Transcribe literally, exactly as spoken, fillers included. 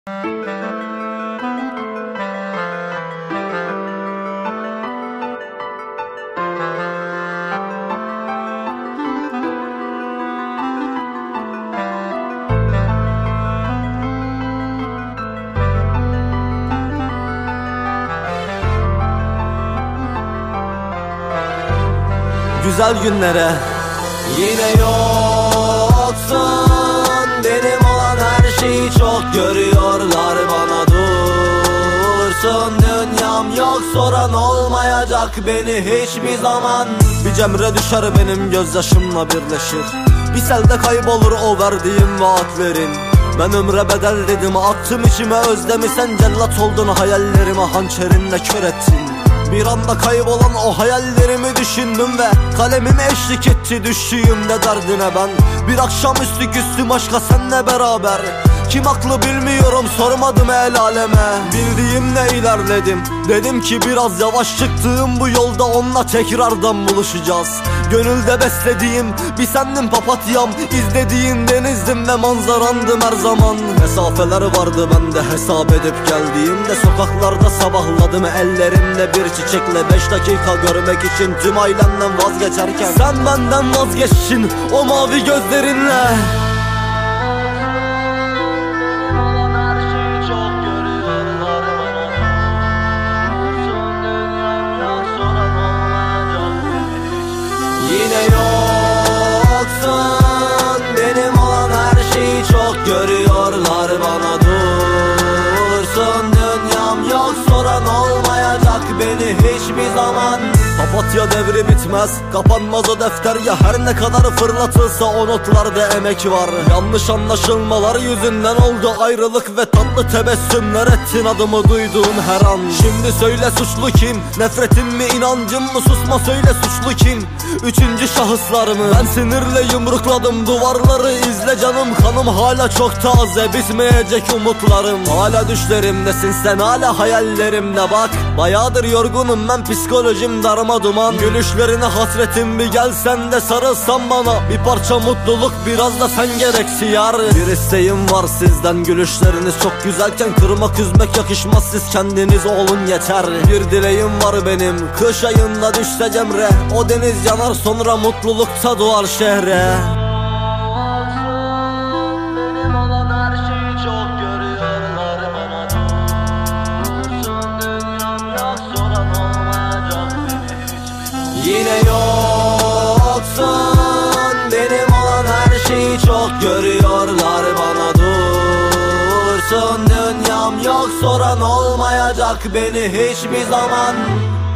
Güzel günlere yine yoksun. Benim olan her şeyi çok görüyorlar, bana dursun. Dünyam yok, soran olmayacak beni hiçbir zaman. Bir cemre düşer benim gözyaşımla birleşir, bir selde kaybolur o verdiğim vaatlerin. Ben ömre bedel dedim, attım içime özlemi. Sen cellat oldun, hayallerimi hançerinle kör ettin. Bir anda kaybolan o hayallerimi düşündüm ve kalemim eşlik etti düştüğümde derdine ben. Bir akşamüstü küstüm aşka senle beraber. Kim haklı bilmiyorum, sormadım el aleme. Bildiğimle ilerledim, dedim ki biraz yavaş, çıktığım bu yolda onunla tekrardan buluşacağız. Gönülde beslediğim bir sendin papatyam, izlediğin denizdim ve manzarandım her zaman. Mesafeler vardı bende hesap edip geldiğimde, sokaklarda sabahladım ellerimde bir çiçekle. Beş dakika görmek için tüm ailenden vazgeçerken sen benden vazgeçtin o mavi gözlerinle. Yine yoksun, benim olan her şeyi çok görüyorlar, bana dursun. Dünyam yok, soran olmayacak beni hiçbir zaman. Papatya devri bitmez, kapanmaz o defter ya. Her ne kadar fırlatılsa o notlarda emek var. Yanlış anlaşılmalar yüzünden oldu ayrılık ve tatlı tebessümler ettin adımı duyduğun her an. Şimdi söyle suçlu kim? Nefretim mi, inancım mı? Susma söyle suçlu kim? Üçüncü şahıslar mı? Ben sinirle yumrukladım duvarları, izle canım kanım hala çok taze, bitmeyecek umutlarım. Hala düşlerimdesin sen, hala hayallerimde bak. Bayağıdır yorgunum ben, psikolojim darma duman. Gülüşlerine hasretim, bir gelsen de sarılsan bana. Bir parça mutluluk, biraz da sen gereksi yar. Bir isteğim var sizden, gülüşleriniz çok güzelken kırmak üzmek yakışmaz, siz kendiniz olun yeter. Bir dileğim var benim, kış ayında düşse cemre, o deniz yanar sonra mutlulukta doğar şehre. Benim olan her şeyi çok görüyorlar, bana dursun. Dünyam yok, soran olmayacak beni hiçbir. Yine yoksun, benim olan her şeyi çok görüyorlar, bana dursun. Dünyam yok, soran olmayacak beni hiçbir zaman.